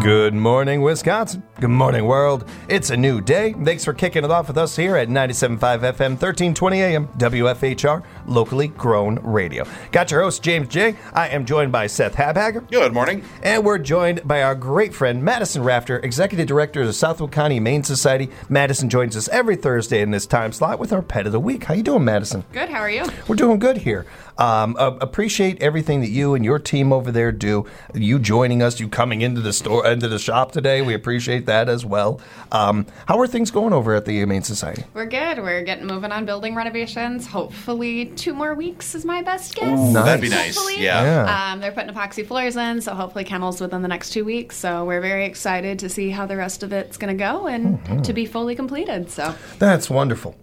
Good morning, Wisconsin. Good morning, world. It's a new day. Thanks for kicking it off with us here at 97.5 FM, 1320 AM, WFHR, locally grown radio. Got your host, James J. I am joined by Seth Habhager. Good morning. And we're joined by our great friend, Madison Rafter, Executive Director of the Southwood County Humane Society. Madison joins us every Thursday in this time slot with our Pet of the Week. How you doing, Madison? Good. How are you? We're doing good here. Appreciate everything that you and your team over there do. You joining us, you coming into the shop today. We appreciate that as well. How are things going over at the Humane Society? We're good. We're getting moving on building renovations. Hopefully 2 more weeks is my best guess. Ooh, nice. That'd be nice. Hopefully. Yeah. They're putting epoxy floors in, so hopefully kennels within the next 2 weeks. So we're very excited to see how the rest of it's going to go and to be fully completed. So that's wonderful.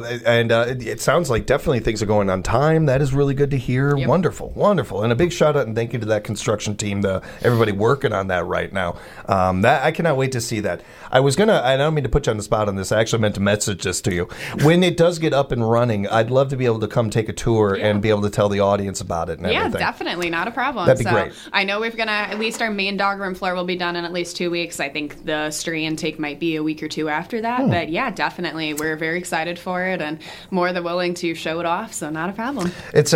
It sounds like definitely things are going on time. That is really good to hear. Yep. Wonderful. And a big shout out and thank you to that construction team, everybody working on that right now. That I cannot wait to see that. I don't mean to put you on the spot on this. I actually meant to message this to you. When it does get up and running, I'd love to be able to come take a tour and be able to tell the audience about it and everything. Yeah, definitely. Not a problem. That'd be great. I know we're going to, at least our main dog room floor will be done in at least 2 weeks. I think the stray intake might be a week or two after that. But yeah, definitely. We're very excited for it and more than willing to show it off. So not a problem. It's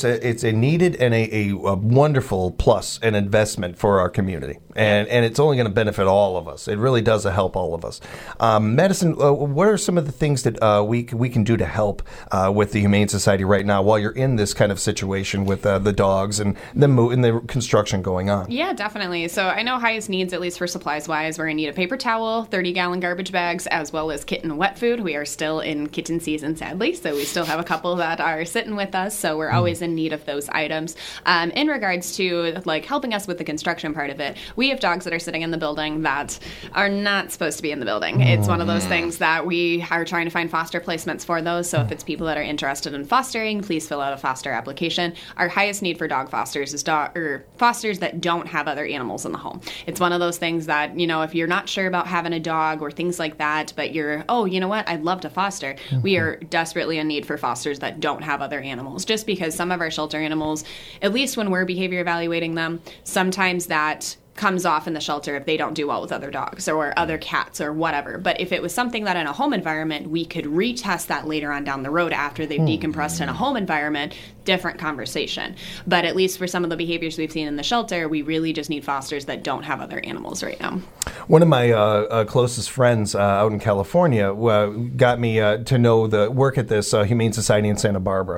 a needed and a wonderful plus and investment for our community. And it's only going to benefit all of us. It really does help all of us. Madison, what are some of the things that we can do to help with the Humane Society right now while you're in this kind of situation with the dogs and the construction going on? Yeah, definitely. So I know highest needs, at least for supplies-wise, we're going to need a paper towel, 30-gallon garbage bags, as well as kitten wet food. We are still in kitten season, sadly, so we still have a couple that are sitting with us, so we're always in need of those items. In regards to helping us with the construction part of it, we have dogs that are sitting in the building that are not supposed to be in the building. It's one of those things that we are trying to find foster placements for those. So if it's people that are interested in fostering, please fill out a foster application. Our highest need for dog fosters is fosters that don't have other animals in the home. It's one of those things that, if you're not sure about having a dog or things like that, but you're, you know what, I'd love to foster. We are desperately in need for fosters that don't have other animals, just because some of our shelter animals, at least when we're behavior evaluating them, sometimes that comes off in the shelter if they don't do well with other dogs or other cats or whatever. But if it was something that in a home environment, we could retest that later on down the road after they've decompressed in a home environment, different conversation. But at least for some of the behaviors we've seen in the shelter, we really just need fosters that don't have other animals right now. One of my closest friends out in California got me to know the work at this Humane Society in Santa Barbara.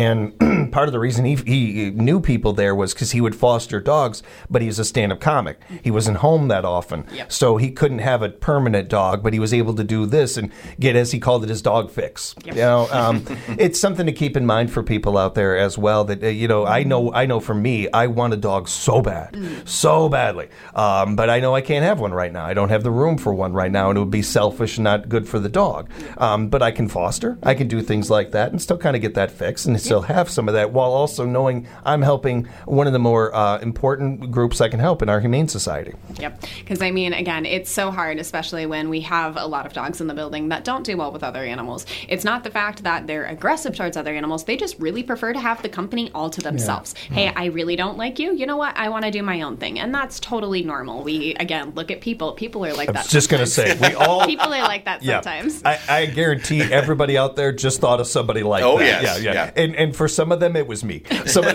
And part of the reason he knew people there was because he would foster dogs, but he's a stand-up comic. He wasn't home that often, so he couldn't have a permanent dog, but he was able to do this and get, as he called it, his dog fix. Yep. It's something to keep in mind for people out there as well. That I know for me, I want a dog so badly, but I know I can't have one right now. I don't have the room for one right now, and it would be selfish and not good for the dog. But I can foster, I can do things like that, and still kind of get that fix, and still have some of that, while also knowing I'm helping one of the more important groups I can help in our Humane Society. Yep. Because, again, it's so hard, especially when we have a lot of dogs in the building that don't do well with other animals. It's not the fact that they're aggressive towards other animals. They just really prefer to have the company all to themselves. Yeah. Hey, I really don't like you. You know what? I want to do my own thing. And that's totally normal. We, again, look at people. People are like that. I was just going to say, we all... People are like that sometimes. I guarantee everybody out there just thought of somebody like that. Oh, yes. Yeah. And for some of them, it was me.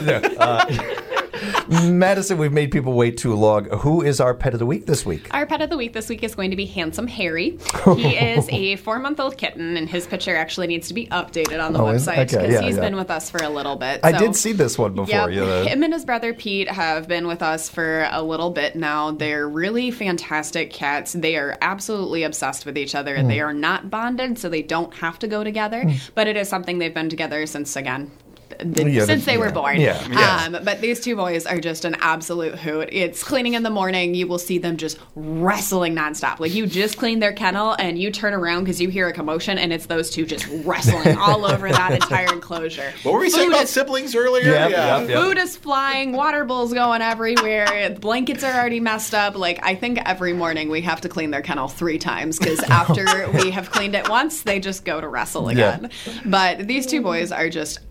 Madison, we've made people wait too long. Who is our Pet of the Week this week? Our Pet of the Week this week is going to be Handsome Harry. He is a 4-month-old kitten, and his picture actually needs to be updated on the website because he's been with us for a little bit. I did see this one before. Yep. Him and his brother Pete have been with us for a little bit now. They're really fantastic cats. They are absolutely obsessed with each other. They are not bonded, so they don't have to go together, but it is something they've been together since, again, since they were born. But these two boys are just an absolute hoot. It's cleaning in the morning. You will see them just wrestling nonstop. Like, you just clean their kennel and you turn around because you hear a commotion and it's those two just wrestling all over that entire enclosure. What were we saying about siblings earlier? Yep. Food is flying, water bowls going everywhere, blankets are already messed up. Like, I think every morning we have to clean their kennel 3 times because after we have cleaned it once, they just go to wrestle again. But these two boys are just absolutely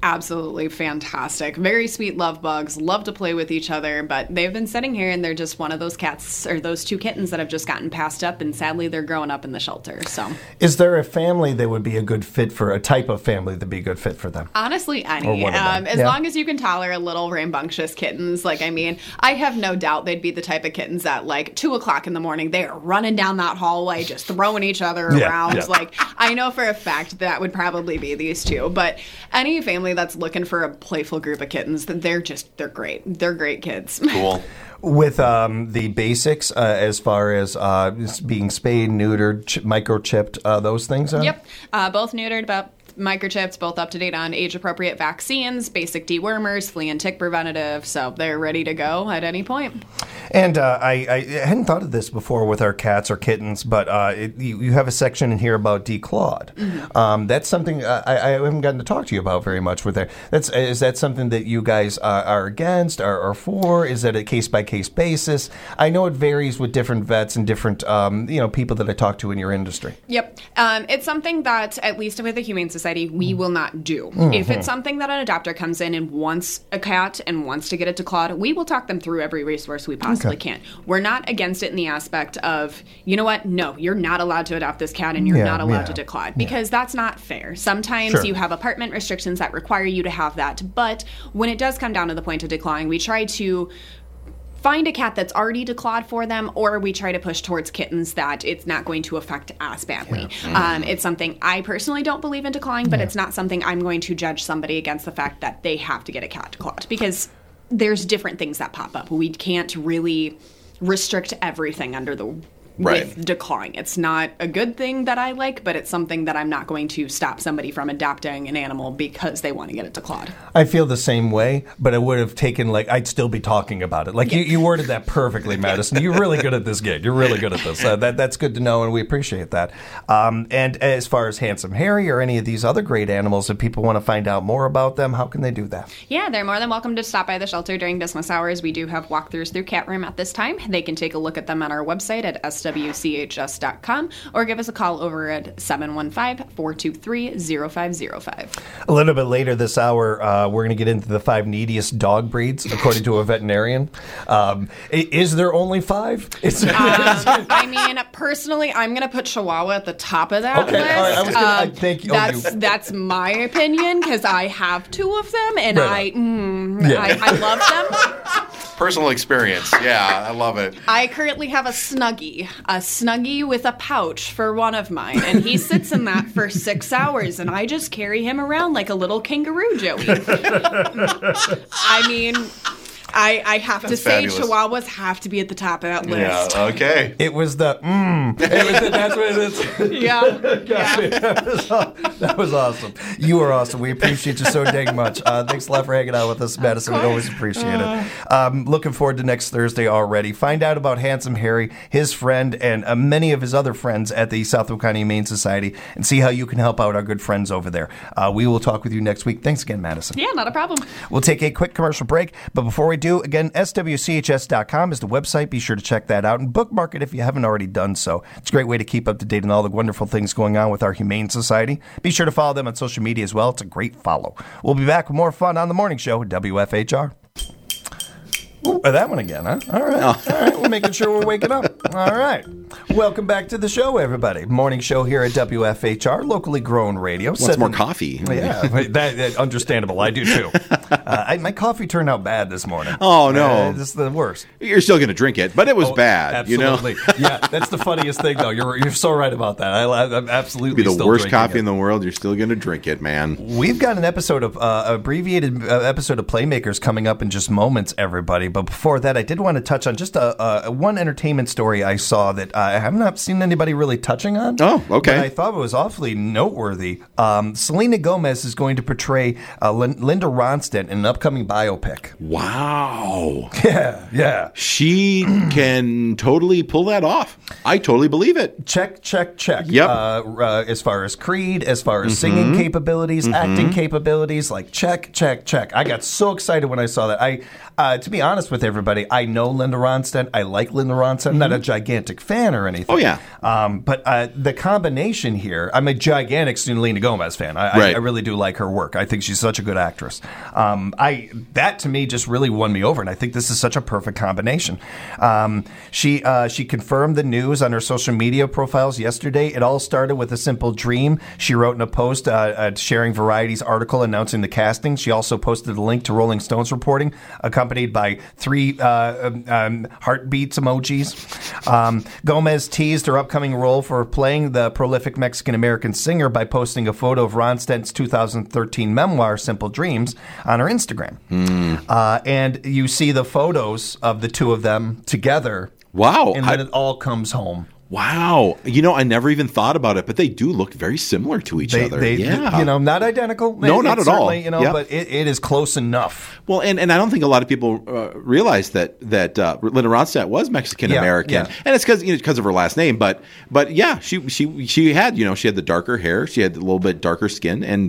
absolutely fantastic. Very sweet love bugs, love to play with each other, but they've been sitting here and they're just one of those cats or those two kittens that have just gotten passed up, and sadly they're growing up in the shelter. So, is there a family that would be a good fit for, a type of family that'd be a good fit for them? Honestly, any. As long as you can tolerate little rambunctious kittens. Like, I mean, I have no doubt they'd be the type of kittens that, like, 2 o'clock in the morning, they are running down that hallway, just throwing each other around. Yeah. Like, I know for a fact that would probably be these two. But any family that's looking for a playful group of kittens, they're great. They're great kids. Cool. With the basics, as far as being spayed, neutered, microchipped, those things? Yep. Both neutered, but microchips, both up to date on age-appropriate vaccines, basic dewormers, flea and tick preventative, so they're ready to go at any point. And I hadn't thought of this before with our cats or kittens, but you have a section in here about declawed. Mm-hmm. That's something I haven't gotten to talk to you about very much with there. Is that something that you guys are against, are for? Is that a case-by-case basis? I know it varies with different vets and different people that I talk to in your industry. Yep. It's something that, at least with the Humane Society, we will not do. Mm-hmm. If it's something that an adopter comes in and wants a cat and wants to get it declawed, we will talk them through every resource we possibly can. We're not against it in the aspect of, you know what, no, you're not allowed to adopt this cat and you're not allowed to declaw, because that's not fair. Sometimes you have apartment restrictions that require you to have that, but when it does come down to the point of declawing, we try to find a cat that's already declawed for them, or we try to push towards kittens that it's not going to affect as badly. Yeah. It's something I personally don't believe in declawing, but it's not something I'm going to judge somebody against the fact that they have to get a cat declawed, because there's different things that pop up. We can't really restrict everything under the with declawing. It's not a good thing that I like, but it's something that I'm not going to stop somebody from adopting an animal because they want to get it declawed. I feel the same way, but I would have taken, I'd still be talking about it. You worded that perfectly, Madison. You're really good at this gig. You're really good at this. That's good to know, and we appreciate that. And as far as Handsome Harry or any of these other great animals, if people want to find out more about them, how can they do that? Yeah, they're more than welcome to stop by the shelter during business hours. We do have walkthroughs through Cat Room at this time. They can take a look at them on our website at swchs.com or give us a call over at 715-423-0505. A little bit later this hour, we're going to get into the 5 neediest dog breeds, according to a veterinarian. Is there only 5? I mean, personally, I'm going to put Chihuahua at the top of that list. All right, thank you. That's my opinion, because I have 2 of them, and I love them. Personal experience. Yeah, I love it. I currently have a Snuggie with a pouch for one of mine, and he sits in that for 6 hours, and I just carry him around like a little kangaroo, Joey. I mean, I have to say, fabulous. Chihuahuas have to be at the top of that list. Yeah, okay. It was the that's what it is. Yeah. That was awesome. You are awesome. We appreciate you so dang much. Thanks a lot for hanging out with us, Madison. We always appreciate it. Looking forward to next Thursday already. Find out about Handsome Harry, his friend, and many of his other friends at the Southwick County Humane Society, and see how you can help out our good friends over there. We will talk with you next week. Thanks again, Madison. Yeah, not a problem. We'll take a quick commercial break, but before we do, again, swchs.com is the website. Be sure to check that out and bookmark it if you haven't already done so. It's a great way to keep up to date on all the wonderful things going on with our Humane Society. Be sure to follow them on social media as well. It's a great follow. We'll be back with more fun on The Morning Show with WFHR. Ooh, that one again, huh? All right. All right. We're making sure we're waking up. All right. Welcome back to the show, everybody. Morning show here at WFHR, locally grown radio. Wants more coffee. Yeah, that understandable. I do, too. My coffee turned out bad this morning. Oh, no. This is the worst. You're still going to drink it, but it was bad. Absolutely. You know? Yeah, that's the funniest thing, though. You're so right about that. I'm absolutely still still the worst coffee it. in the world. You're still going to drink it, man. We've got an episode of abbreviated episode of Playmakers coming up in just moments, everybody. But before that, I did want to touch on just one entertainment story I saw that I have not seen anybody really touching on. Oh, okay. But I thought it was awfully noteworthy. Selena Gomez is going to portray Linda Ronstadt in an upcoming biopic. Wow. Yeah. She can totally pull that off. I totally believe it. Check. Yep. As far as Creed, as far as singing capabilities, acting capabilities, check. I got so excited when I saw that. To be honest honest with everybody, I know Linda Ronstadt. I like Linda Ronstadt. I'm not a gigantic fan or anything. Oh, yeah. But the combination here, I'm a gigantic Selena Gomez fan. I really do like her work. I think she's such a good actress. That to me just really won me over, and I think this is such a perfect combination. She confirmed the news on her social media profiles yesterday. It all started with a simple dream. She wrote in a post sharing Variety's article announcing the casting. She also posted a link to Rolling Stone's reporting, accompanied by 3 heartbeats emojis. Gomez teased her upcoming role for playing the prolific Mexican-American singer by posting a photo of Ronstadt's 2013 memoir, Simple Dreams, on her Instagram. And you see the photos of the two of them together. Wow. And then it all comes home. Wow. I never even thought about it, but they do look very similar to each other. Not identical. No, not at all. But it is close enough. Well, and I don't think a lot of people realize that Linda Ronstadt was Mexican American, and it's because of her last name. But yeah, she had she had the darker hair, she had a little bit darker skin,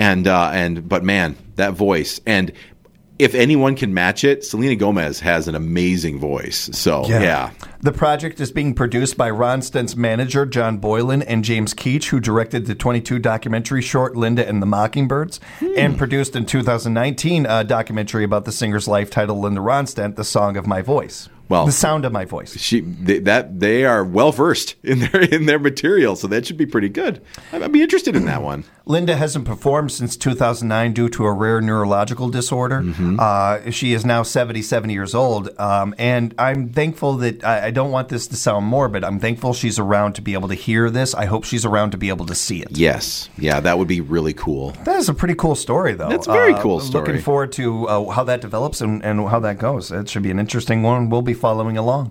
but man, that voice. And if anyone can match it, Selena Gomez has an amazing voice. So, yeah. The project is being produced by Ronstadt's manager, John Boylan, and James Keach, who directed the 22 documentary short Linda and the Mockingbirds, and produced in 2019 a documentary about the singer's life titled Linda Ronstadt, The Song of My Voice. Well, the sound of my voice. They are well versed in their material, so that should be pretty good. I'd be interested in that one. Linda hasn't performed since 2009 due to a rare neurological disorder. She is now 77 years old, and I'm thankful that I don't want this to sound morbid. I'm thankful she's around to be able to hear this. I hope she's around to be able to see it. Yes, yeah, that would be really cool. That is a pretty cool story, though. That's a very cool story. Looking forward to how that develops and how that goes. It should be an interesting one. We'll be following along.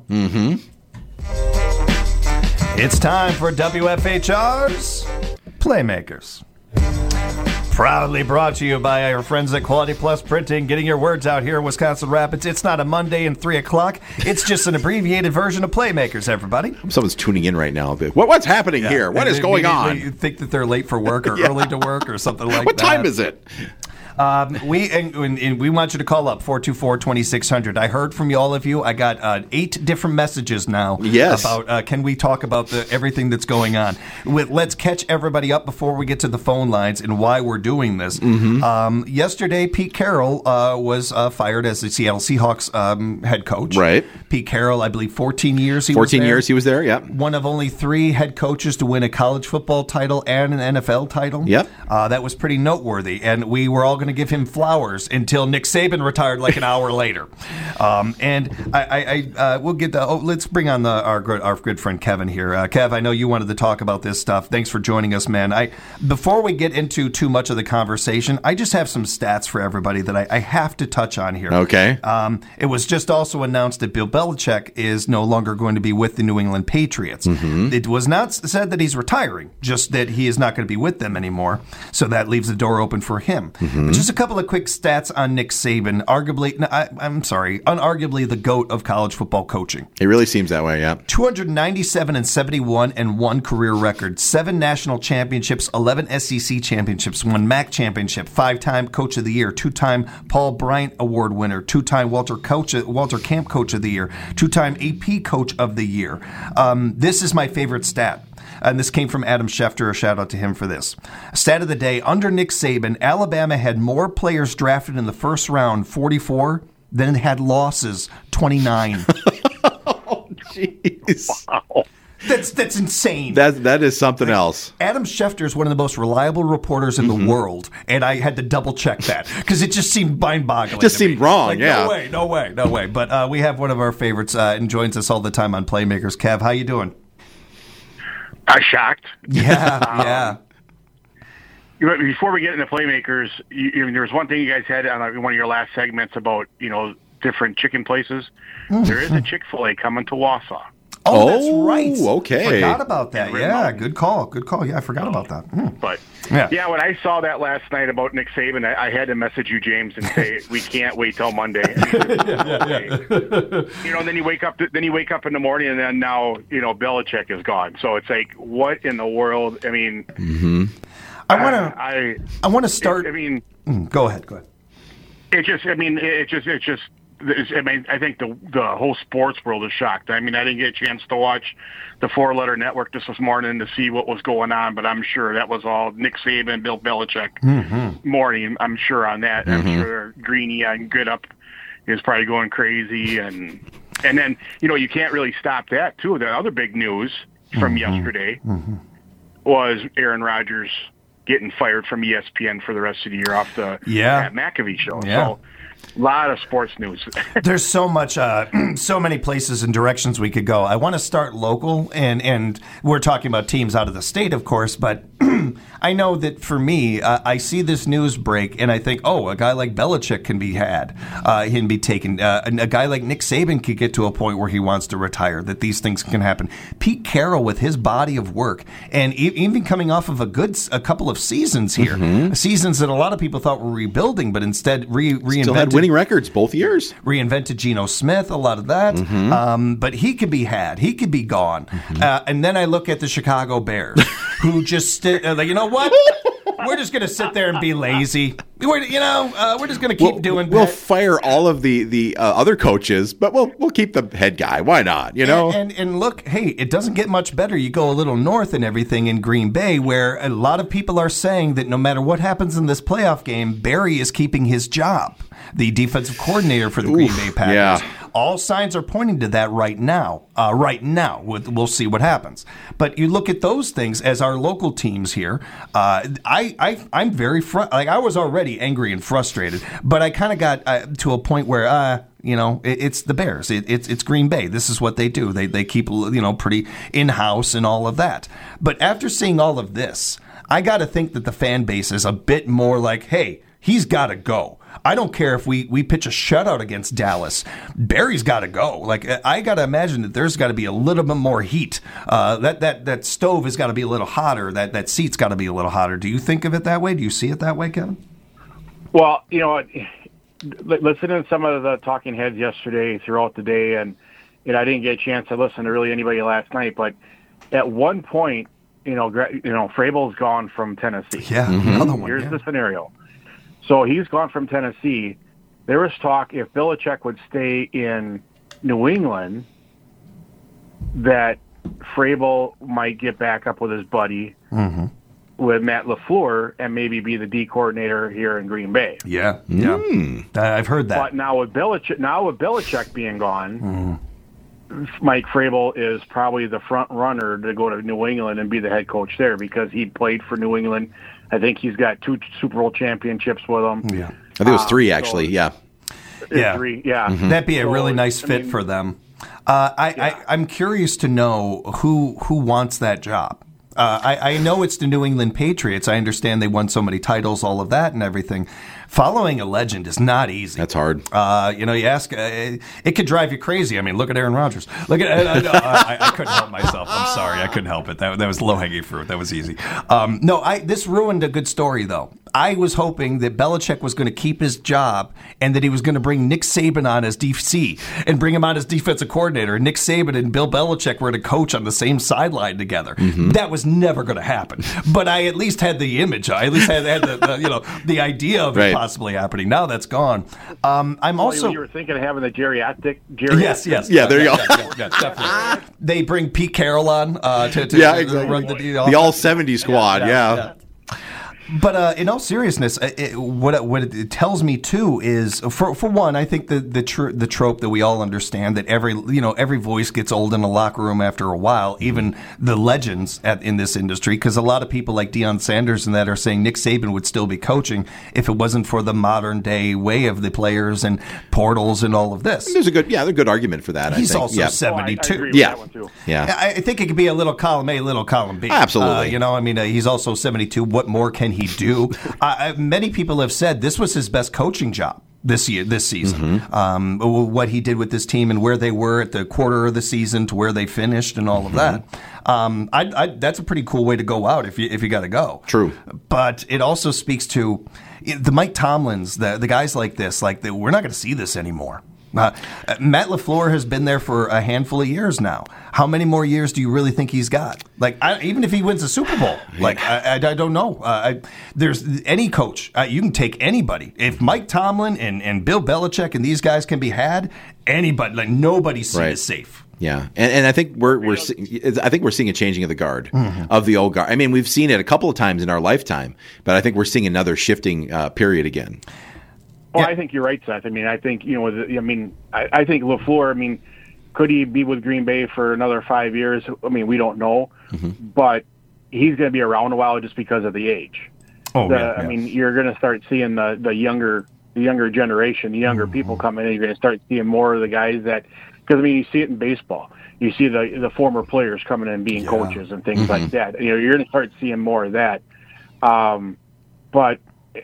It's time for WFHR's Playmakers. Proudly brought to you by our friends at Quality Plus Printing, getting your words out here in Wisconsin Rapids. It's not a Monday and 3 o'clock. It's just an abbreviated version of Playmakers, everybody. Someone's tuning in right now. What's happening here? What is going on? You think that they're late for work or early to work or something like that. What time is it? We want you to call up 424-2600. I heard from all of you. I got 8 different messages now. Yes. About can we talk about everything that's going on? Let's catch everybody up before we get to the phone lines and why we're doing this. Yesterday, Pete Carroll was fired as the Seattle Seahawks head coach. Right. Pete Carroll, I believe 14 years 14 years he was there, yep. One of only 3 head coaches to win a college football title and an NFL title. Yep. That was pretty noteworthy, and we were all going to give him flowers until Nick Saban retired like an hour later. And we'll get let's bring on our good friend Kevin here. Kev, I know you wanted to talk about this stuff. Thanks for joining us, man. Before we get into too much of the conversation, I just have some stats for everybody that I have to touch on here. Okay. It was just also announced that Bill Belichick is no longer going to be with the New England Patriots. It was not said that he's retiring, just that he is not going to be with them anymore. So that leaves the door open for him. Just a couple of quick stats on Nick Saban, unarguably the GOAT of college football coaching. It really seems that way, yeah. 297-71 and 1 career record, 7 national championships, 11 SEC championships, 1 MAC championship, 5-time Coach of the Year, 2-time Paul Bryant Award winner, 2-time Walter Camp Coach of the Year, 2-time AP Coach of the Year. This is my favorite stat. And this came from Adam Schefter. A shout out to him for this. Stat of the day, under Nick Saban, Alabama had more players drafted in the first round, 44, than it had losses, 29. Oh, jeez. Wow. That's insane. That is something else. Adam Schefter is one of the most reliable reporters in the world, and I had to double check that because it just seemed mind-boggling. Just seemed wrong, yeah. No way. But we have one of our favorites and joins us all the time on Playmakers. Kev, how you doing? Shocked. Yeah. Before we get into Playmakers, there was one thing you guys had on one of your last segments about different chicken places. There is a Chick-fil-A coming to Wausau. Oh, that's right. Okay. Forgot about that. Yeah, good call. Yeah, I forgot about that. But when I saw that last night about Nick Saban, I had to message you, James, and say we can't wait till Monday. And then you wake up. Then you wake up in the morning, and then now Belichick is gone. So it's like, what in the world? I mean, I want to start. I mean, go ahead. It's just I think the whole sports world is shocked. I mean, I didn't get a chance to watch the Four-Letter Network this morning to see what was going on, but I'm sure that was all Nick Saban, Bill Belichick morning. I'm sure on that. I'm sure Greeny on Good Up is probably going crazy, and then you can't really stop that too. The other big news from yesterday was Aaron Rodgers getting fired from ESPN for the rest of the year off the Pat McAfee show. Yeah. So, a lot of sports news. There's so much, so many places and directions we could go. I want to start local, and we're talking about teams out of the state, of course, but I know that for me, I see this news break, and I think, a guy like Belichick can be had. He can be taken. A guy like Nick Saban could get to a point where he wants to retire, that these things can happen. Pete Carroll, with his body of work, and even coming off of a couple of seasons here, seasons that a lot of people thought were rebuilding, but instead reinvented. Still had winning records both years. Reinvented Geno Smith, a lot of that. But he could be had. He could be gone. And then I look at the Chicago Bears, who just, you know what? We're just going to sit there and be lazy. We're just going to keep doing. We'll fire all of the other coaches, but we'll keep the head guy. Why not? And look, hey, it doesn't get much better. You go a little north and everything in Green Bay, where a lot of people are saying that no matter what happens in this playoff game, Barry is keeping his job, the defensive coordinator for the Green Bay Packers. Yeah. All signs are pointing to that right now. We'll see what happens. But you look at those things as our local teams here. I'm very I was already angry and frustrated, but I kind of got to a point where it's the Bears. It's Green Bay. This is what they do. They keep pretty in house and all of that. But after seeing all of this, I got to think that the fan base is a bit more like, hey, he's got to go. I don't care if we pitch a shutout against Dallas. Barry's got to go. Like, I got to imagine that there's got to be a little bit more heat. That stove has got to be a little hotter. That seat's got to be a little hotter. Do you think of it that way? Do you see it that way, Kevin? Well, listening to some of the talking heads yesterday throughout the day, and I didn't get a chance to listen to really anybody last night, but at one point, Vrabel's gone from Tennessee. Yeah, another one. Here's the scenario. So he's gone from Tennessee. There was talk if Belichick would stay in New England that Vrabel might get back up with his buddy with Matt LaFleur and maybe be the D coordinator here in Green Bay. Yeah. I've heard that. But now with Belichick being gone, Mike Vrabel is probably the front runner to go to New England and be the head coach there because he played for New England. I think he's got 2 Super Bowl championships with him. Yeah, I think it was 3 actually. Yeah. 3. Yeah, that'd be a really nice fit for them. I'm curious to know who wants that job. I know it's the New England Patriots. I understand they won so many titles, all of that and everything. Following a legend is not easy. That's hard. You ask, it could drive you crazy. I mean, look at Aaron Rodgers. Look at, I couldn't help myself. I'm sorry. I couldn't help it. That was low-hanging fruit. That was easy. This ruined a good story, though. I was hoping that Belichick was going to keep his job and that he was going to bring Nick Saban on as DC and bring him on as defensive coordinator. And Nick Saban and Bill Belichick were to coach on the same sideline together. That was never going to happen. But I at least had the image. I at least had the idea of it possibly happening. Now that's gone. I'm also. You were thinking of having the geriatric. Yes. Yeah, there you go. Yeah, definitely. They bring Pete Carroll on to exactly. run the deal. The all 70 squad. Yeah. But in all seriousness, what it tells me too is, for one, I think the trope that we all understand that every voice gets old in a locker room after a while, even the legends in this industry, because a lot of people like Deion Sanders and that are saying Nick Saban would still be coaching if it wasn't for the modern day way of the players and portals and all of this. There's a good argument for that. He's I think. also 72. I agree with that one too. Yeah. I think it could be a little column A, little column B. Absolutely. He's also 72. What more can he do? Many people have said this was his best coaching job this season. What he did with this team and where they were at the quarter of the season to where they finished and all of that. That's a pretty cool way to go out if you got to go. True. But it also speaks to the Mike Tomlins, the guys like this. We're not going to see this anymore. Matt LaFleur has been there for a handful of years now. How many more years do you really think he's got? Like, even if he wins a Super Bowl, like, I don't know. There's any coach. You can take anybody. If Mike Tomlin and Bill Belichick and these guys can be had, anybody, like, nobody's seen is safe. Yeah, and I think we're seeing a changing of the guard of the old guard. I mean, we've seen it a couple of times in our lifetime, but I think we're seeing another shifting period again. Well, I think you're right, Seth. I mean, I think I think LaFleur. I mean, could he be with Green Bay for another 5 years? I mean, we don't know, but he's going to be around a while just because of the age. I mean, you're going to start seeing the younger generation, the younger people come in, and you're going to start seeing more of the guys that. Because, I mean, you see it in baseball. You see the former players coming in and being coaches and things like that. You know, you're going to start seeing more of that. But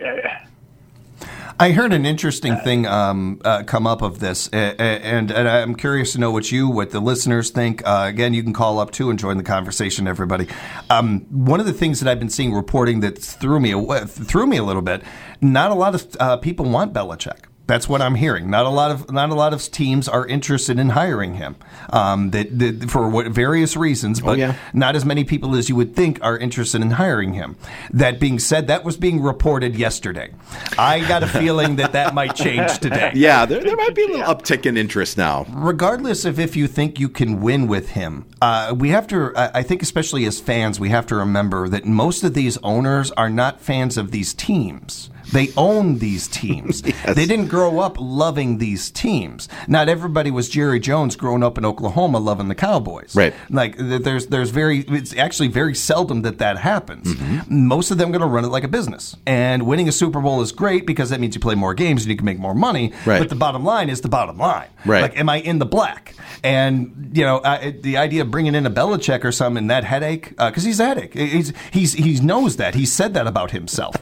I heard an interesting thing come up of this, and I'm curious to know what the listeners think. Again, you can call up too and join the conversation, everybody. One of the things that I've been seeing reporting that threw me a little bit. Not a lot of people want Belichick. That's what I'm hearing. Not a lot of teams are interested in hiring him, for various reasons. But not as many people as you would think are interested in hiring him. That being said, that was being reported yesterday. I got a feeling that might change today. Yeah, there might be a little uptick in interest now. Regardless of if you think you can win with him, we have to. I think, especially as fans, we have to remember that most of these owners are not fans of these teams. They own these teams. Yes. They didn't grow up loving these teams. Not everybody was Jerry Jones growing up in Oklahoma loving the Cowboys. Right. Like it's actually very seldom that happens. Most of them are going to run it like a business. And winning a Super Bowl is great because that means you play more games and you can make more money. Right. But the bottom line is the bottom line. Right. Like, am I in the black? And, the idea of bringing in a Belichick or something and that headache, because he's a headache. He knows that. He said that about himself.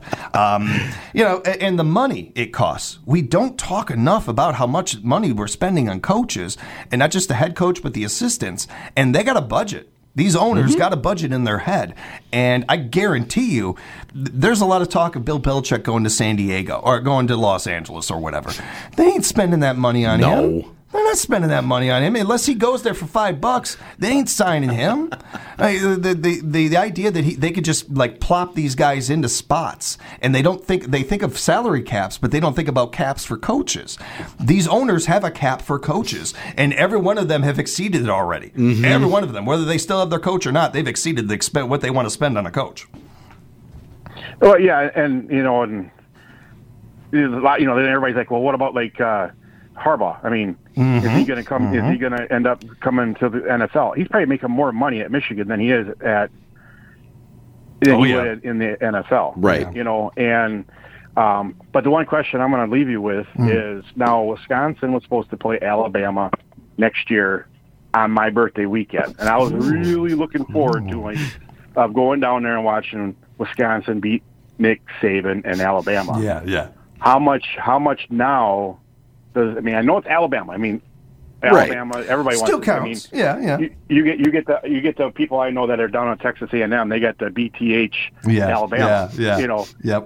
And the money it costs. We don't talk enough about how much money we're spending on coaches, and not just the head coach, but the assistants. And they got a budget. These owners got a budget in their head. And I guarantee you, there's a lot of talk of Bill Belichick going to San Diego or going to Los Angeles or whatever. They ain't spending that money on him. They're not spending that money on him unless he goes there for $5. They ain't signing him. The idea that they could just like plop these guys into spots, and they think of salary caps, but they don't think about caps for coaches. These owners have a cap for coaches, and every one of them have exceeded it already. Every one of them, whether they still have their coach or not, they've exceeded what they want to spend on a coach. Well, yeah, and there's a lot. Then everybody's like, well, what about like Harbaugh? I mean, is he going to come? Is he going to end up coming to the NFL? He's probably making more money at Michigan than he is would in the NFL, right? And but the one question I'm going to leave you with is now Wisconsin was supposed to play Alabama next year on my birthday weekend, and I was really looking forward to going down there and watching Wisconsin beat Nick Saban and Alabama. Yeah. How much now? I know it's Alabama. Alabama. Right. Everybody still wants. Counts. Yeah. You get the people I know that are down on Texas A&M. They got the BTH Alabama. Yeah. Yep.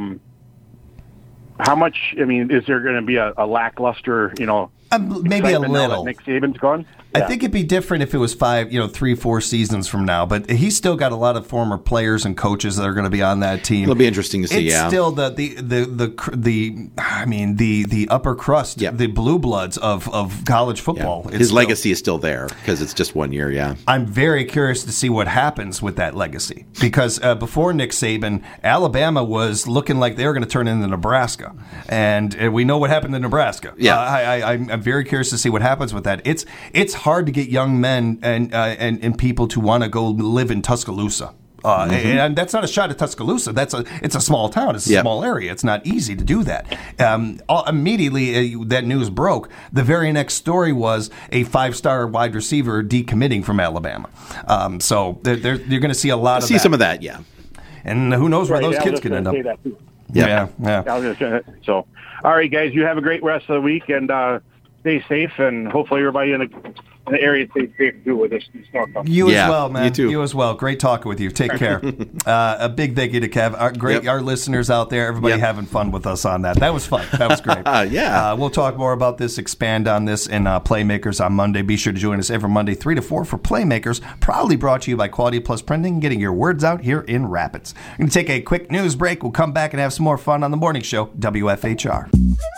How much? Is there going to be a lackluster? Maybe a little. Nick Saban's gone. I think it'd be different if it was 3-4 seasons from now, but he's still got a lot of former players and coaches that are going to be on that team. It'll be interesting to see. It's still the upper crust, the blue bloods of college football. His legacy is still there because it's just 1 year. Yeah, I'm very curious to see what happens with that legacy because before Nick Saban, Alabama was looking like they were going to turn into Nebraska, and we know what happened to Nebraska. Yeah, I'm very curious to see what happens with that. It's hard to get young men and people to want to go live in Tuscaloosa. And that's not a shot at Tuscaloosa. It's a small town. It's a small area. It's not easy to do that. Immediately, that news broke. The very next story was a 5-star wide receiver decommitting from Alabama. So you're going to see a lot of that. Some of that, yeah. And who knows where those kids could end up. Yeah. I was going to say that. So, all right, guys, you have a great rest of the week, and stay safe, and hopefully everybody in the area stays safe too with this snow coming. You Yeah, as well, man. you too. You as well. Great talking with you. Take care. A big thank you to Kev. Our listeners out there, everybody having fun with us on that. That was fun. That was great. Yeah. We'll talk more about this, expand on this in Playmakers on Monday. Be sure to join us every Monday, 3 to 4 for Playmakers, proudly brought to you by Quality Plus Printing, getting your words out here in Rapids. We're going to take a quick news break. We'll come back and have some more fun on the morning show, WFHR.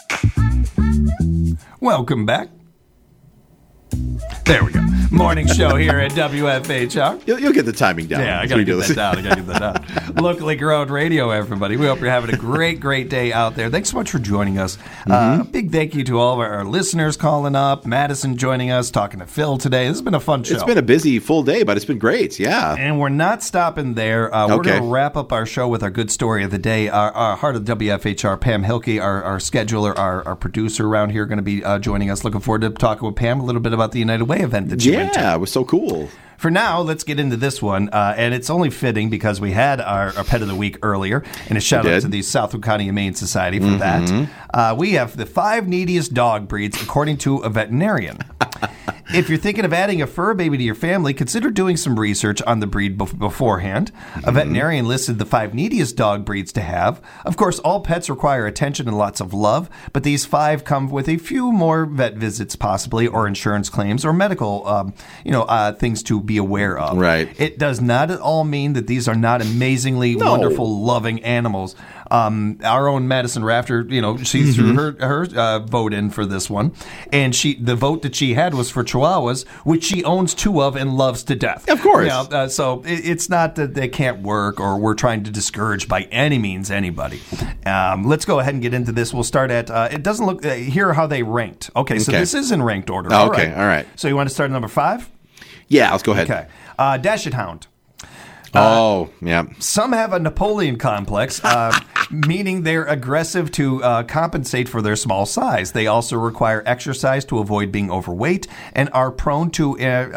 Welcome back. There we go. Morning show here at WFHR. You'll get the timing down. Yeah, I got to get that down. Locally grown radio, everybody. We hope you're having a great day out there. Thanks so much for joining us. Big thank you to all of our listeners calling up. Madison joining us, talking to Phil today. This has been a fun show. It's been a busy full day, but it's been great. Yeah. And we're not stopping there. We're going to wrap up our show with our good story of the day. Our Heart of WFHR, Pam Hilke, our scheduler, our producer around here, going to be joining us. Looking forward to talking with Pam a little bit about the United Way event that she went to. Yeah, it was so cool. For now, let's get into this one, and it's only fitting because we had our Pet of the Week earlier, and a shout-out to the Southwood County Humane Society for that. We have the 5 neediest dog breeds, according to a veterinarian. If you're thinking of adding a fur baby to your family, consider doing some research on the breed beforehand. A veterinarian listed the 5 neediest dog breeds to have. Of course, all pets require attention and lots of love, but these 5 come with a few more vet visits possibly, or insurance claims, or medical things to be aware of. Right. It does not at all mean that these are not amazingly wonderful, loving animals. Our own Madison Rafter, she threw her vote in for this one, and the vote that she had was for Chihuahuas, which she owns 2 of and loves to death. Of course. So it's not that they can't work or we're trying to discourage by any means anybody. Let's go ahead and get into this. We'll start at, it doesn't look, here are how they ranked. Okay, so this is in ranked order. All right. So you want to start at number 5? Yeah, let's go ahead. Okay. Dashed Hound. Yeah. Some have a Napoleon complex, meaning they're aggressive to compensate for their small size. They also require exercise to avoid being overweight and are prone to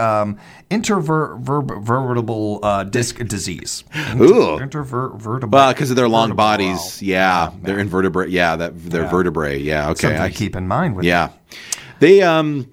intervertebral disc disease. Intervertebral. Well, because of their long bodies. Yeah. They're invertebrate. Yeah, they're vertebrae. Yeah, okay. Something to keep in mind with that. They,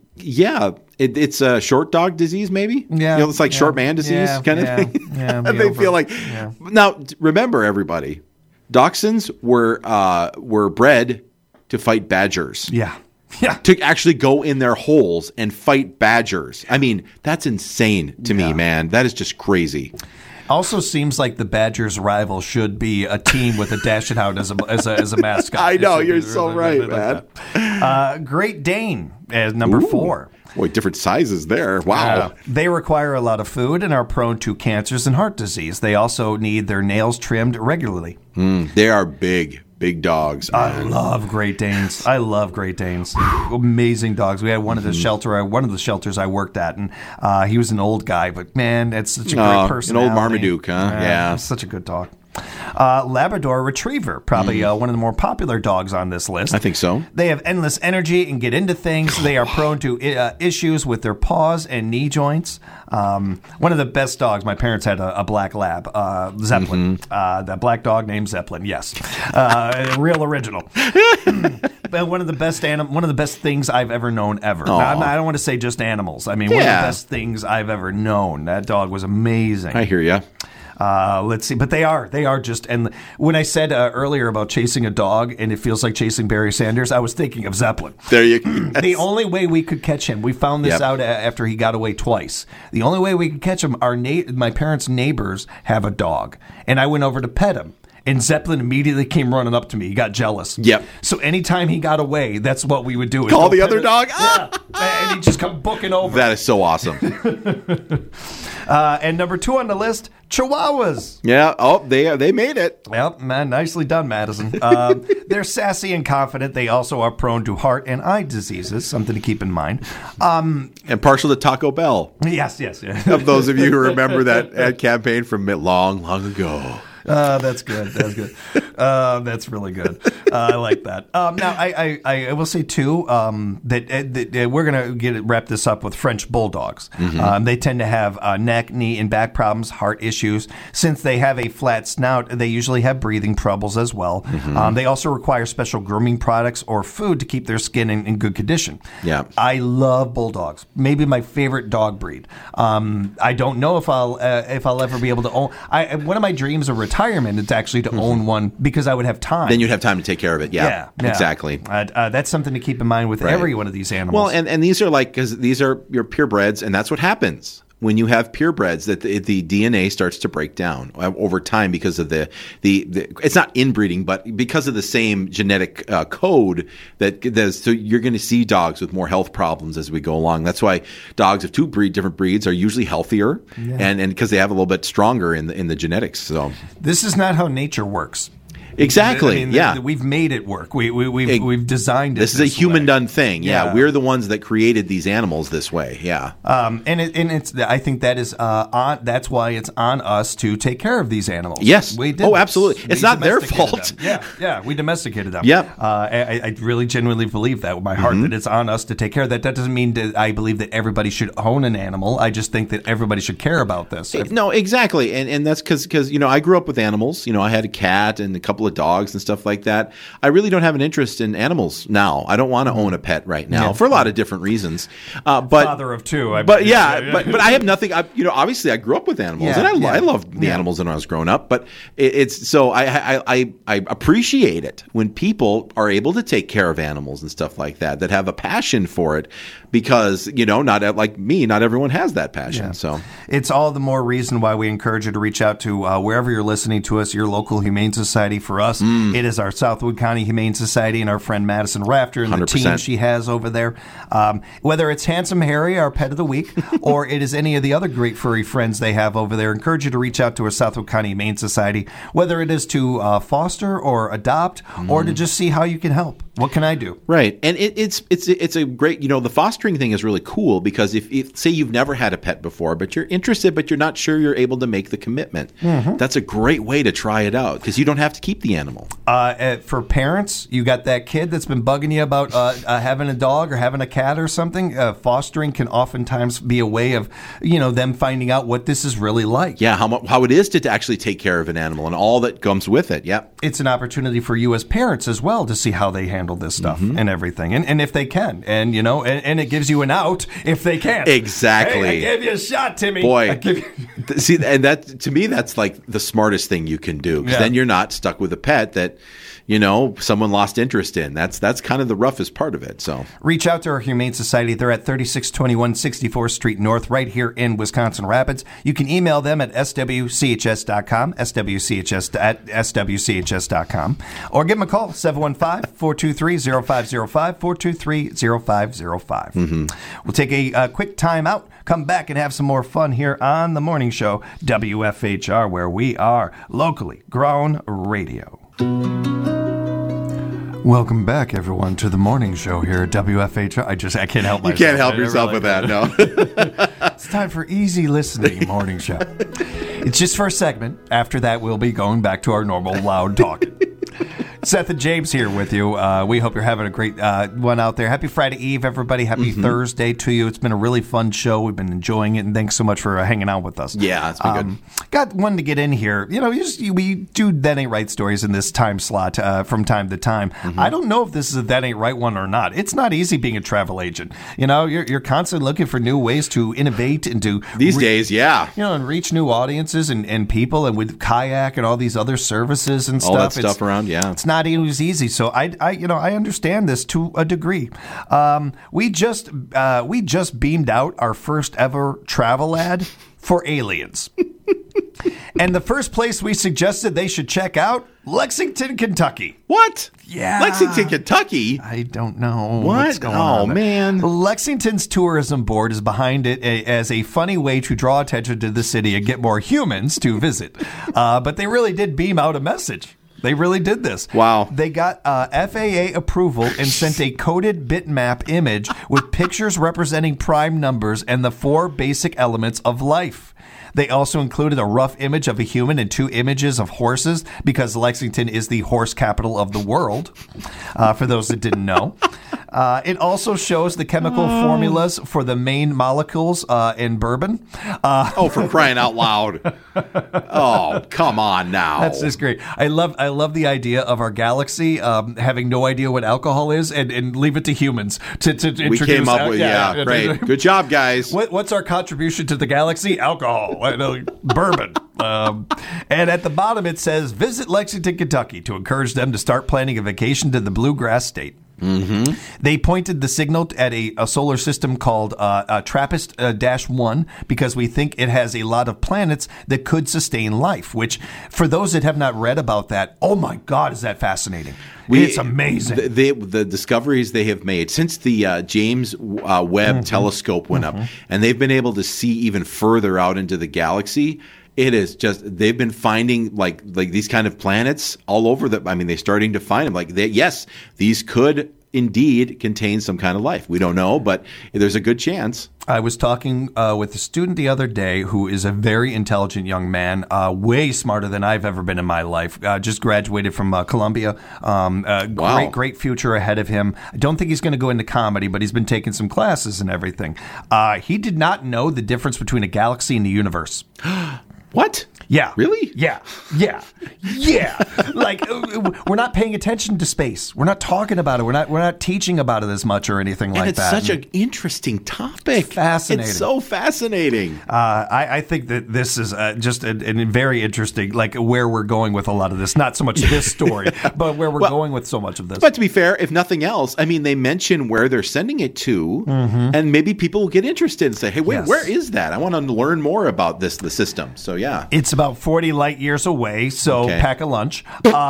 it's a short dog disease, maybe? Yeah. It's like short man disease kind of thing. Yeah. They feel like. Yeah. Now, remember, everybody, dachshunds were bred to fight badgers. Yeah. To actually go in their holes and fight badgers. I mean, that's insane to me, man. That is just crazy. Also seems like the Badgers' rival should be a team with a Dashed Hound as a mascot. I know, you're so right, man. Great Dane as number 4. Boy, different sizes there. Wow. They require a lot of food and are prone to cancers and heart disease. They also need their nails trimmed regularly. They are big dogs. Man. I love Great Danes. Amazing dogs. We had one at the shelter. One of the shelters I worked at, and he was an old guy, but man, it's such a great personality. An old Marmaduke, huh? Yeah. Such a good dog. Labrador Retriever, probably one of the more popular dogs on this list. I think so. They have endless energy and get into things. They are prone to issues with their paws and knee joints. One of the best dogs, my parents had a black lab, Zeppelin. That black dog named Zeppelin, yes. Real original. But one of the best things I've ever known ever. Now, I don't want to say just animals. I mean, one of the best things I've ever known. That dog was amazing. I hear you. Let's see, but they are just. And when I said earlier about chasing a dog and it feels like chasing Barry Sanders, I was thinking of Zeppelin. There you go. The only way we could catch him, we found this out after he got away twice. The only way we could catch him, my parents' neighbors have a dog, and I went over to pet him. And Zeppelin immediately came running up to me. He got jealous. Yep. So anytime he got away, that's what we would do. Call the other dog? Yeah. And he'd just come booking over. That is so awesome. And number 2 on the list, Chihuahuas. Yeah. Oh, they made it. Yep, man. Nicely done, Madison. They're sassy and confident. They also are prone to heart and eye diseases, something to keep in mind. And partial to Taco Bell. Yes. Of those of you who remember that ad campaign from long ago. That's good. That's really good. I like that. Now, I will say, too, that we're going to wrap this up with French bulldogs. They tend to have neck, knee, and back problems, heart issues. Since they have a flat snout, they usually have breathing troubles as well. They also require special grooming products or food to keep their skin in good condition. Yeah. I love bulldogs. Maybe my favorite dog breed. I don't know if I'll ever be able to own. One of my dreams of retirement is actually to own one because I would have time. Then you'd have time to take care of it. Yeah. Exactly. That's something to keep in mind with every one of these animals. Well, and these are because these are your purebreds, and that's what happens. When you have purebreds, that the DNA starts to break down over time because of the it's not inbreeding, but because of the same genetic code so you're going to see dogs with more health problems as we go along. That's why dogs of different breeds are usually healthier, and because they have a little bit stronger in the genetics. So this is not how nature works. Exactly. We've made it work. We've designed it. This is a human done thing. Yeah, we're the ones that created these animals this way. Yeah. I think that is that's why it's on us to take care of these animals. Yes. We did. Oh, absolutely. It's not their fault. Yeah. We domesticated them. Yep. I really genuinely believe that with my heart that it's on us to take care of that. That doesn't mean that I believe that everybody should own an animal. I just think that everybody should care about this. No, exactly. And that's because I grew up with animals. I had a cat and a couple of dogs and stuff like that. I really don't have an interest in animals now. I don't want to own a pet right now for a lot of different reasons. But father of two. But I have nothing. Obviously I grew up with animals, and I loved the animals when I was growing up. But it's so I appreciate it when people are able to take care of animals and stuff like that have a passion for it, because not like me, not everyone has that passion. Yeah. So it's all the more reason why we encourage you to reach out to wherever you're listening to us, your local Humane Society. For us, it is our Southwood County Humane Society and our friend Madison Rafter and 100%. The team she has over there. Whether it's Handsome Harry, our pet of the week, or it is any of the other great furry friends they have over there, encourage you to reach out to our Southwood County Humane Society, whether it is to foster or adopt or to just see how you can help. What can I do? Right. And it's a great, the fostering thing is really cool, because if say you've never had a pet before, but you're interested, but you're not sure you're able to make the commitment, that's a great way to try it out, because you don't have to keep the animal. For parents, you got that kid that's been bugging you about having a dog or having a cat or something. Fostering can oftentimes be a way of, them finding out what this is really like. Yeah, how it is to actually take care of an animal and all that comes with it. Yeah, it's an opportunity for you as parents as well to see how they handle this stuff and everything, and if they can, and and it gives you an out if they can't. Exactly. Hey, I gave you a shot, Timmy. Boy, see, and that to me, that's like the smartest thing you can do, because then you're not stuck with a pet that someone lost interest in. That's kind of the roughest part of it. So reach out to our Humane Society. They're at 3621 64th Street North, right here in Wisconsin Rapids. You can email them at swchs.com, swchs@swchs.com, or give them a call, 715-423-0505, 423-0505. We'll take a quick time out, come back and have some more fun here on The Morning Show, WFHR, where we are locally grown radio. Welcome back, everyone, to The Morning Show here at WFHR. I can't help myself. You can't help yourself with that, no. It's time for easy listening Morning Show. It's just for a segment. After that, we'll be going back to our normal loud talk. Seth and James here with you. We hope you're having a great one out there. Happy Friday Eve, everybody. Happy Thursday to you. It's been a really fun show. We've been enjoying it, and thanks so much for hanging out with us. Yeah, it's been good. Got one to get in here. We do That Ain't Right stories in this time slot from time to time. I don't know if this is a That Ain't Right one or not. It's not easy being a travel agent. You're constantly looking for new ways to innovate and to these days, and reach new audiences and people, and with Kayak and all these other services and all stuff. That stuff around, it's not always easy. So I understand this to a degree. We just beamed out our first ever travel ad for aliens. And the first place we suggested they should check out, Lexington, Kentucky. What? Yeah. Lexington, Kentucky? I don't know what's going on. Oh, man. Lexington's tourism board is behind it as a funny way to draw attention to the city and get more humans to visit. But they really did beam out a message. They really did this. Wow. They got FAA approval and sent a coded bitmap image with pictures representing prime numbers and the 4 basic elements of life. They also included a rough image of a human and 2 images of horses because Lexington is the horse capital of the world, for those that didn't know. It also shows the chemical formulas for the main molecules in bourbon. For crying out loud. Oh, come on now. That's just great. I love the idea of our galaxy having no idea what alcohol is and leave it to humans to introduce. We came up with, great. Good job, guys. What's our contribution to the galaxy? Alcohol. Bourbon. And at the bottom it says, visit Lexington, Kentucky to encourage them to start planning a vacation to the Bluegrass State. Mm-hmm. They pointed the signal at a solar system called TRAPPIST-1 because we think it has a lot of planets that could sustain life, which for those that have not read about that, oh my God, is that fascinating. It's amazing. The discoveries they have made since the James Webb telescope went up, and they've been able to see even further out into the galaxy. It is just, they've been finding like these kind of planets all over they're starting to find them. Yes, these could indeed contain some kind of life. We don't know, but there's a good chance. I was talking with a student the other day who is a very intelligent young man, way smarter than I've ever been in my life. Just graduated from Columbia. Wow. Great future ahead of him. I don't think he's going to go into comedy, but he's been taking some classes and everything. He did not know the difference between a galaxy and the universe. What? Yeah. Really? Yeah. Like, we're not paying attention to space. We're not talking about it. We're not teaching about it as much or anything like that. And it's such an interesting topic. Fascinating. It's so fascinating. I think that this is just a very interesting, like, where we're going with a lot of this. Not so much this story, but where we're going with so much of this. But to be fair, if nothing else, they mention where they're sending it to, and maybe people will get interested and say, hey, wait, where is that? I want to learn more about the system. So, yeah. It's about 40 light years away, so pack a lunch.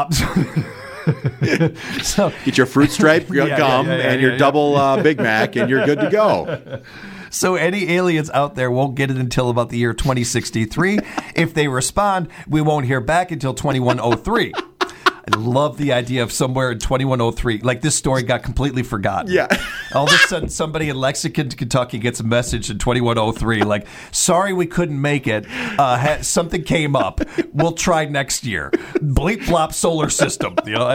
So get your fruit stripe gum and your double Big Mac, and you're good to go. So any aliens out there won't get it until about the year 2063. If they respond, we won't hear back until 2103. I love the idea of somewhere in 2103. Like, this story got completely forgotten. Yeah. All of a sudden, somebody in Lexington, Kentucky gets a message in 2103, like, sorry we couldn't make it. Something came up. We'll try next year. Bleep blop solar system.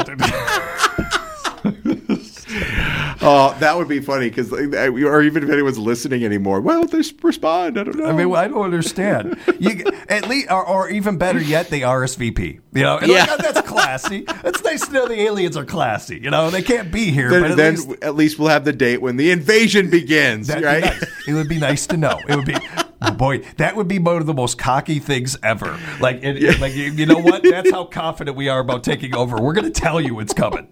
Oh, that would be funny because, or even if anyone's listening anymore, well, they respond. I don't know. I don't understand. At least, or even better yet, they RSVP. That's classy. It's nice to know the aliens are classy. They can't be here. Then at least we'll have the date when the invasion begins. Right? Nice. It would be nice to know. It would be. Boy, that would be one of the most cocky things ever. You know what? That's how confident we are about taking over. We're going to tell you it's coming.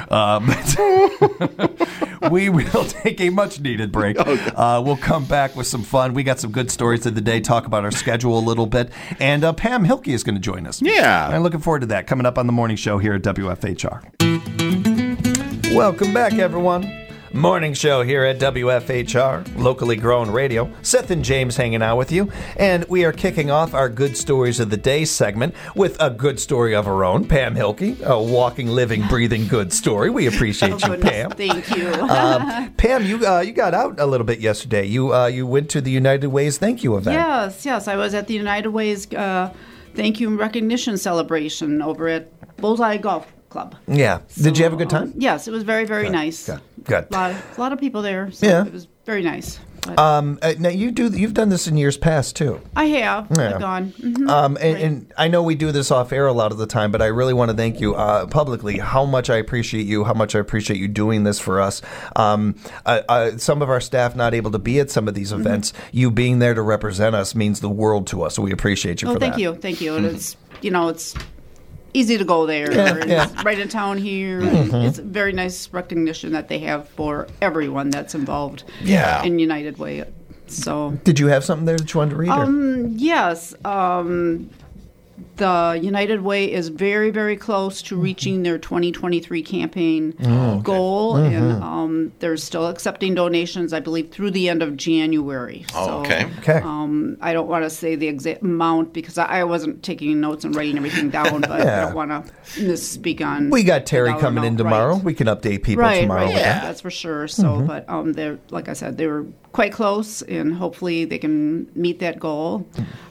We will take a much-needed break. We'll come back with some fun. We got some good stories of the day, talk about our schedule a little bit. And Pam Hilke is going to join us. Yeah. I'm looking forward to that. Coming up on the morning show here at WFHR. Welcome back, everyone. Morning show here at WFHR, locally grown radio. Seth and James hanging out with you. And we are kicking off our Good Stories of the Day segment with a good story of our own, Pam Hilke, a walking, living, breathing good story. We appreciate you, Pam. Thank you. Pam, you got out a little bit yesterday. You went to the United Ways Thank You event. Yes. I was at the United Ways Thank You and Recognition celebration over at Bullseye Golf Club. Yeah. Did you have a good time? Yes, it was very, very nice. Good. A lot of people there. So it was very nice. Now you've done this in years past too. I have. Yeah. I've gone. Mm-hmm. And I know we do this off air a lot of the time, but I really want to thank you publicly. How much I appreciate you. How much I appreciate you doing this for us. Some of our staff not able to be at some of these events. You being there to represent us means the world to us. So we appreciate you for that. Thank you. And it's it's easy to go there. It's right in town here. It's a very nice recognition that they have for everyone that's involved in United Way. So, did you have something there that you wanted to read? Yes. The United Way is very, very close to reaching their 2023 campaign goal, and they're still accepting donations, I believe, through the end of January. Oh, So, okay. I don't want to say the exact amount because I wasn't taking notes and writing everything down, but I don't want to misspeak on. We got Terry the coming in amount, tomorrow. right. We can update people tomorrow. Right, with that. that's for sure. So, but they're, like I said, they were quite close, and hopefully they can meet that goal.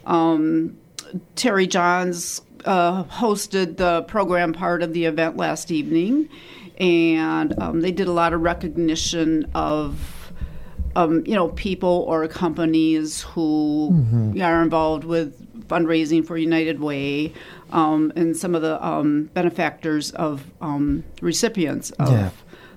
Terry Johns hosted the program part of the event last evening, and they did a lot of recognition of people or companies who are involved with fundraising for United Way, and some of the benefactors of recipients of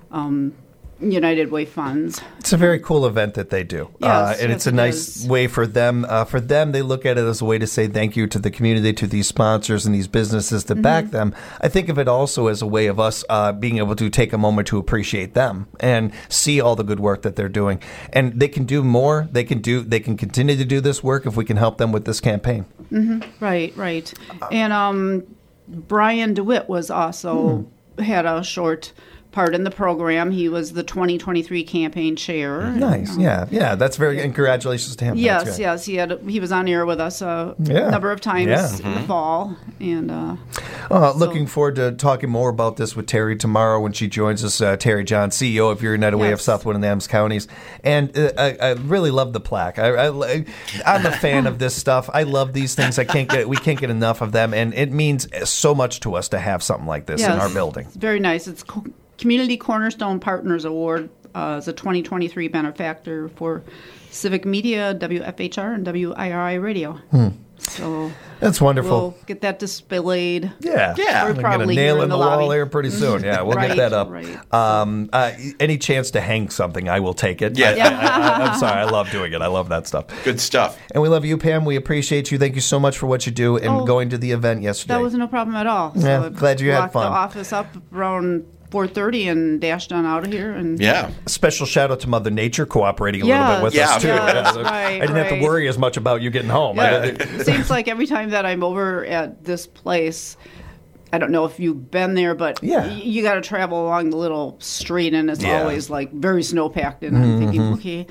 United Way funds. It's a very cool event that they do. Yes, and yes, it's a it nice is. way for them. For them, they look at it as a way to say thank you to the community, to these sponsors and these businesses that back them. I think of it also as a way of us being able to take a moment to appreciate them and see all the good work that they're doing. And they can do more. They can continue to do this work if we can help them with this campaign. Right. And Brian DeWitt was also had a short part in the program. He was the 2023 campaign chair. Nice. Yeah. That's very. And congratulations to him. That's Yes. great. He was on air with us a Yeah. number of times Yeah. in the fall, and Looking forward to talking more about this with Terry tomorrow when she joins us. Terry John, CEO of United Way of Yes. Southwood and Adams Counties, and I really love the plaque. I'm a fan of this stuff. I love these things. We can't get enough of them, and it means so much to us to have something like this in our building. It's very nice. It's Community Cornerstone Partners Award as a 2023 benefactor for Civic Media, WFHR, and WIRI Radio. So That's wonderful. we'll get that displayed. Yeah. We're We're probably going to nail here in in the the wall lobby. there pretty soon. Yeah, we'll get that up. Right. Any chance to hang something, I will take it. Yeah. I'm sorry. I love doing it. I love that stuff. Good stuff. And we love you, Pam. We appreciate you. Thank you so much for what you do and going to the event yesterday. That was no problem at all. Yeah, I glad you had locked fun. the office up around 4:30 and dashed on out of here. And Yeah. Special shout out to Mother Nature cooperating a little bit with Yes, us, too. yes, I right, didn't have to right. worry as much about you getting home. Yeah, it seems like every time that I'm over at this place, I don't know if you've been there, but you got to travel along the little street, and it's always like very snow-packed. And I'm thinking, okay,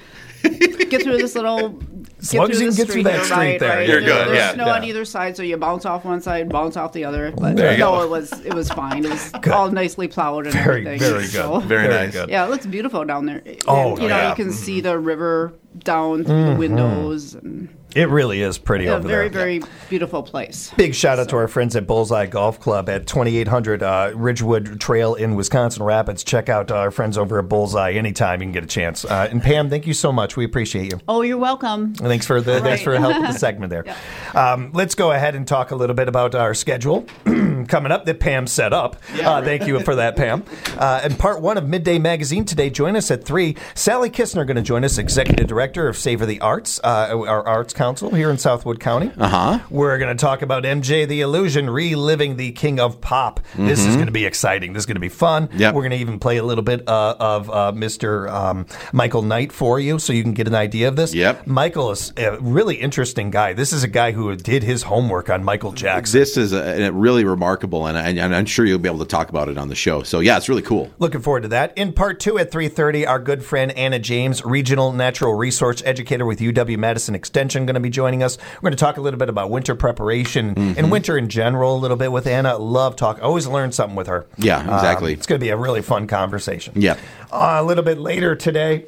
get through this little. As long as you can get through that street there, You're good, There's yeah. snow on either side, so you bounce off one side, bounce off the other. But There you no, go. it was fine. It was all nicely plowed and Very, everything. very good. So- Very nice. good. yeah, it looks beautiful down there. Oh, And, you know, yeah. you can see the river down through the windows. And It really is pretty a over very, there. very beautiful place. Big shout out to our friends at Bullseye Golf Club at 2800 Ridgewood Trail in Wisconsin Rapids. Check out our friends over at Bullseye anytime you can get a chance. And Pam, thank you so much. We appreciate you. Oh, you're welcome. Thanks for the Right. help with the segment there. Let's go ahead and talk a little bit about our schedule coming up that Pam set up. Thank you for that, Pam. And part one of Midday Magazine today. Join us at 3. Sally Kistner going to join us, Executive Director of Savor the Arts, our Arts Council here in Southwood County. We're going to talk about MJ the Illusion, reliving the King of Pop. This is going to be exciting. This is going to be fun. Yep. We're going to even play a little bit of Mr. Michael Knight for you so you can get an idea of this. Yep. Michael is a really interesting guy. This is a guy who did his homework on Michael Jackson. This is really remarkable, and I'm sure you'll be able to talk about it on the show. So, yeah, it's really cool. Looking forward to that. In part 2 at 3:30, our good friend Anna James, Regional Natural Resource Educator with UW-Madison Extension, going to be joining us. We're going to talk a little bit about winter preparation and winter in general a little bit with Anna. Love talk. Always learn something with her. Yeah, exactly. It's going to be a really fun conversation. Yeah. A little bit later today,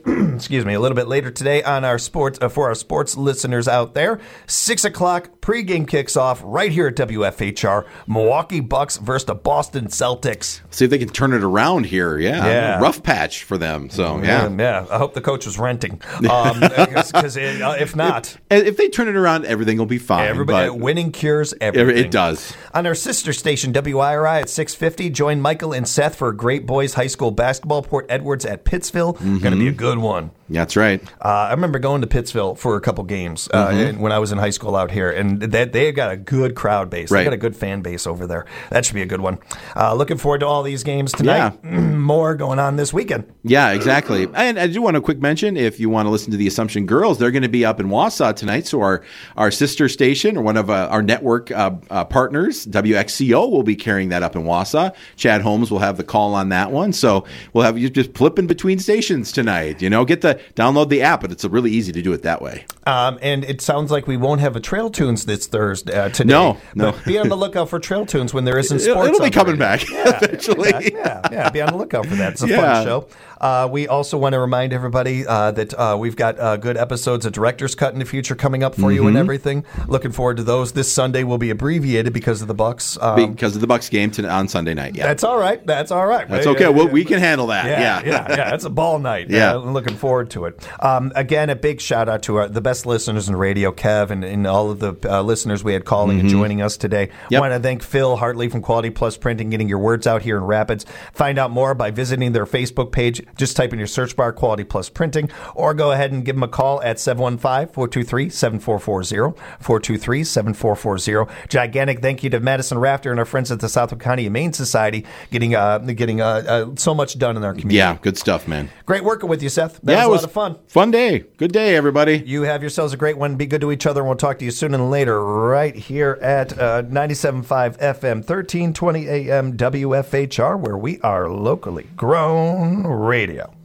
on our sports, for our sports listeners out there, 6 o'clock pregame kicks off right here at WFHR. Milwaukee Bucks versus the Boston Celtics. See if they can turn it around here. Yeah. Rough patch for them. So, yeah. Yeah. I hope the coach was renting. Because if not, If they turn it around, everything will be fine. everybody, but winning cures everything. it does. On our sister station, WIRI at 6:50, join Michael and Seth for Great Boys High School basketball, Port Edwards at Pittsville. Going to be a good one. That's right. I remember going to Pittsville for a couple games when I was in high school out here, and they've got a good crowd base. Right. They've got a good fan base over there. That should be a good one. Looking forward to all these games tonight. Yeah. More going on this weekend. Yeah, exactly. And I do want to quick mention, if you want to listen to the Assumption Girls, they're going to be up in Wausau tonight. So our sister station, or one of our network partners, WXCO, will be carrying that up in Wausau. Chad Holmes will have the call on that one. So we'll have you just flipping between stations tonight. Download the app, but it's really easy to do it that way. And it sounds like we won't have a Trail Tunes this Thursday today. No. But be on the lookout for Trail Tunes when there isn't sports. It'll be coming back eventually. Yeah, be on the lookout for that. It's a fun show. We also want to remind everybody that we've got good episodes of Director's Cut in the future coming up for you and everything. Looking forward to those. This Sunday will be abbreviated because of the Bucks. Because of the Bucks game on Sunday night. Yeah, that's all right. That's okay. Well, we can handle that. Yeah. It's a ball night. Yeah, looking forward to it. Again, a big shout out to the best listeners in radio, Kev, and all of the listeners we had calling and joining us today. I want to thank Phil Hartley from Quality Plus Printing, getting your words out here in Rapids. Find out more by visiting their Facebook page. Just type in your search bar Quality Plus Printing, or go ahead and give them a call at 715-423-7440, 423-7440. Gigantic thank you to Madison Rafter and our friends at the Southwick County Humane Society, getting so much done in our community. Yeah, good stuff, man. Great working with you, Seth. That was a lot of fun. Fun day. Good day, everybody. You have yourselves a great one. Be good to each other, and we'll talk to you soon and later right here at 97.5 FM, 1320 AM WFHR, where we are locally grown radio.